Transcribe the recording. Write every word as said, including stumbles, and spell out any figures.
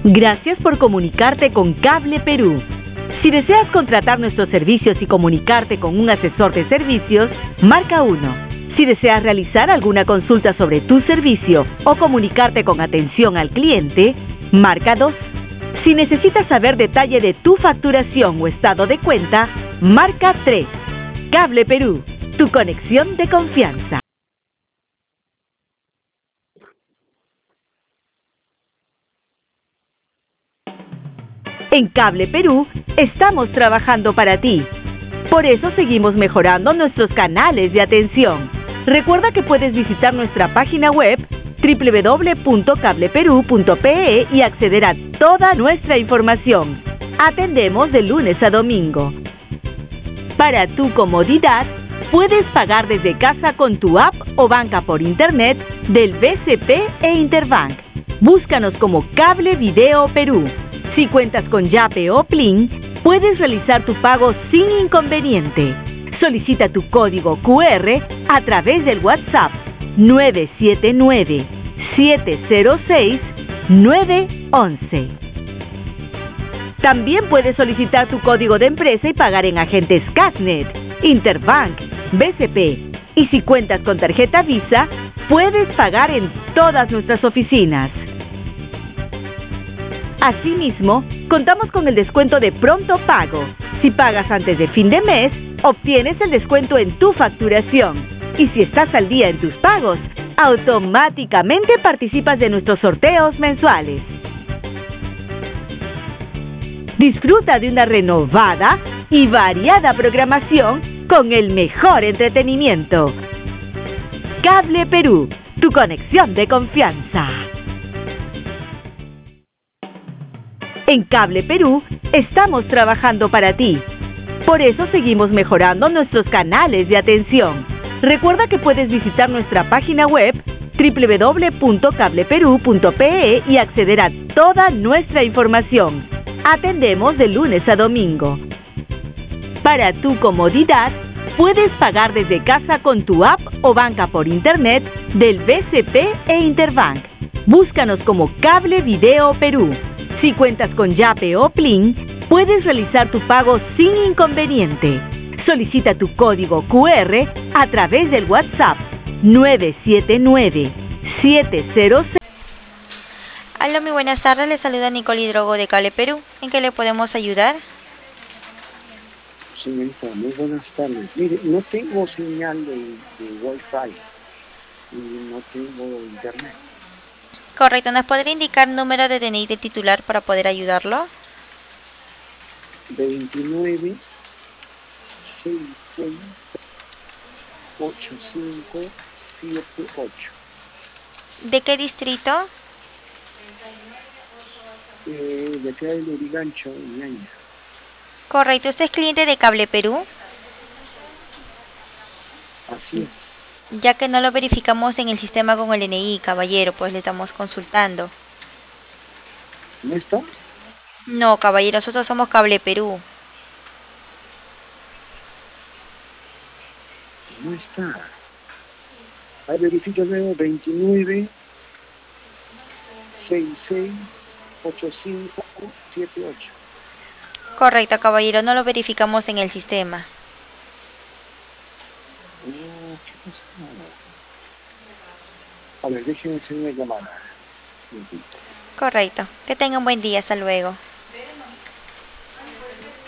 Gracias por comunicarte con Cable Perú. Si deseas contratar nuestros servicios y comunicarte con un asesor de servicios, marca uno. Si deseas realizar alguna consulta sobre tu servicio o comunicarte con atención al cliente, marca dos. Si necesitas saber detalle de tu facturación o estado de cuenta, marca tres. Cable Perú, tu conexión de confianza. En Cable Perú estamos trabajando para ti. Por eso seguimos mejorando nuestros canales de atención. Recuerda que puedes visitar nuestra página web doble u doble u doble u punto cable perú punto pe e y acceder a toda nuestra información. Atendemos de lunes a domingo. Para tu comodidad, puedes pagar desde casa con tu app o banca por internet del B C P e Interbank. Búscanos como Cable Video Perú. Si cuentas con Yape o Plin, puedes realizar tu pago sin inconveniente. Solicita tu código cu erre a través del WhatsApp nueve siete nueve, siete cero seis, nueve once. También puedes solicitar tu código de empresa y pagar en agentes Casnet, Interbank, B C P. Y si cuentas con tarjeta Visa, puedes pagar en todas nuestras oficinas. Asimismo, contamos con el descuento de pronto pago. Si pagas antes de fin de mes, obtienes el descuento en tu facturación. Y si estás al día en tus pagos, automáticamente participas de nuestros sorteos mensuales. Disfruta de una renovada y variada programación con el mejor entretenimiento. Cable Perú, tu conexión de confianza. En Cable Perú estamos trabajando para ti. Por eso seguimos mejorando nuestros canales de atención. Recuerda que puedes visitar nuestra página web doble u doble u doble u punto cable perú punto pe e y acceder a toda nuestra información. Atendemos de lunes a domingo. Para tu comodidad, puedes pagar desde casa con tu app o banca por internet del B C P e Interbank. Búscanos como Cable Video Perú. Si cuentas con Yape o Plin, puedes realizar tu pago sin inconveniente. Solicita tu código cu erre a través del WhatsApp nueve siete nueve, siete cero seis. Hola, muy buenas tardes. Les saluda Nicole Hidrogo de Cable Perú. ¿En qué le podemos ayudar? Señorita, muy buenas tardes. Mire, no tengo señal de, de Wi-Fi y no tengo internet. Correcto. ¿Nos podría indicar número de D N I del titular para poder ayudarlo? veintinueve, sesenta y seis, ochenta y cinco, setenta y ocho. ¿De qué distrito? Eh, de acá de Lurigancho, Ñaña. Correcto. ¿Usted es cliente de Cable Perú? Así es. Ya que no lo verificamos en el sistema con el D N I, caballero, pues le estamos consultando. ¿No está? No, caballero, nosotros somos Cable Perú. No está. Ahí verifica luego veintinueve, sesenta y seis, ochenta y cinco, setenta y ocho. Correcto, caballero, no lo verificamos en el sistema. Oh, ¿qué pasa? A ver, déjenme hacer una llamada. Correcto. Que tenga un buen día. Hasta luego.